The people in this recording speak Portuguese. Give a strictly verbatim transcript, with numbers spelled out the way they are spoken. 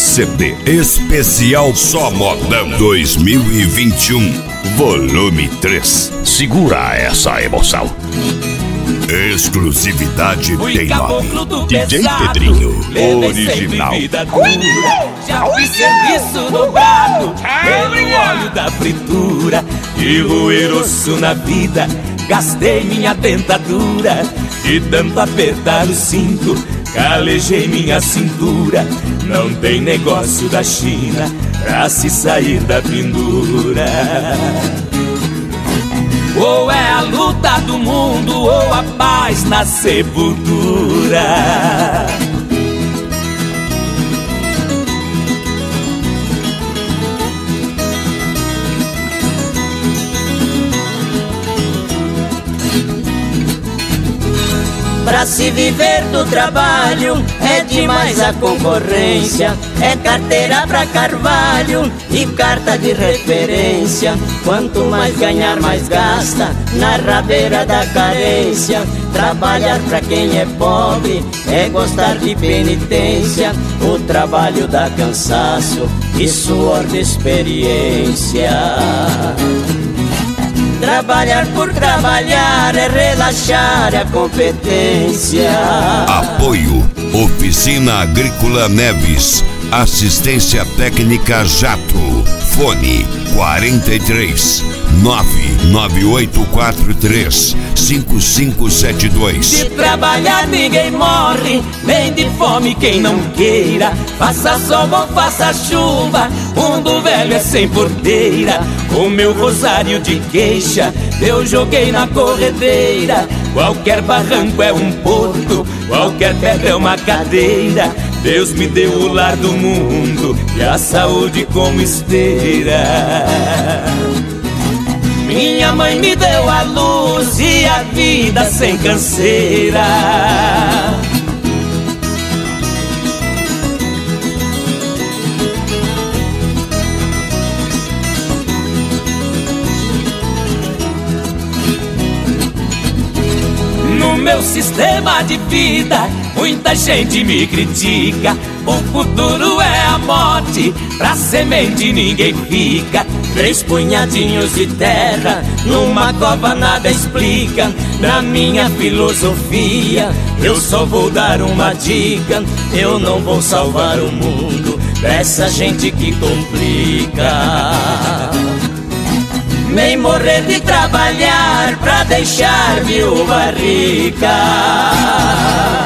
C D especial Só Modão dois mil e vinte e um, volume três. Segura essa emoção. Exclusividade tem nome. D J Pedrinho, original. Já fiz serviço dobrado pelo óleo da fritura e roer osso na vida. Gastei minha dentadura de tanto apertar o cinto. Calejei minha cintura. Não tem negócio da China pra se sair da pendura. Ou é a luta do mundo ou a paz na sepultura. Pra se viver do trabalho é demais a concorrência. É carteira pra carvalho e carta de referência. Quanto mais ganhar, mais gasta na rabeira da carência. Trabalhar pra quem é pobre é gostar de penitência. O trabalho dá cansaço e suor de experiência. Trabalhar por trabalhar é relaxar a competência. Apoio Oficina Agrícola Neves. Assistência técnica Jato. Fone quarenta e três, nove nove oito quatro três, cinco cinco sete dois. De trabalhar ninguém morre, nem de fome quem não queira. Faça sol ou faça chuva, mundo velho é sem porteira. O meu rosário de queixa eu joguei na corredeira. Qualquer barranco é um porto, qualquer pedra é uma cadeira. Deus me deu o lar do mundo e a saúde como esteira. Minha mãe me deu a luz e a vida sem canseira. No meu sistema de vida, muita gente me critica. O futuro é a morte, pra semente ninguém fica. Três punhadinhos de terra, numa cova nada explica. Na minha filosofia, eu só vou dar uma dica. Eu não vou salvar o mundo dessa gente que complica. Nem morrer de trabalhar pra deixar viúva rica.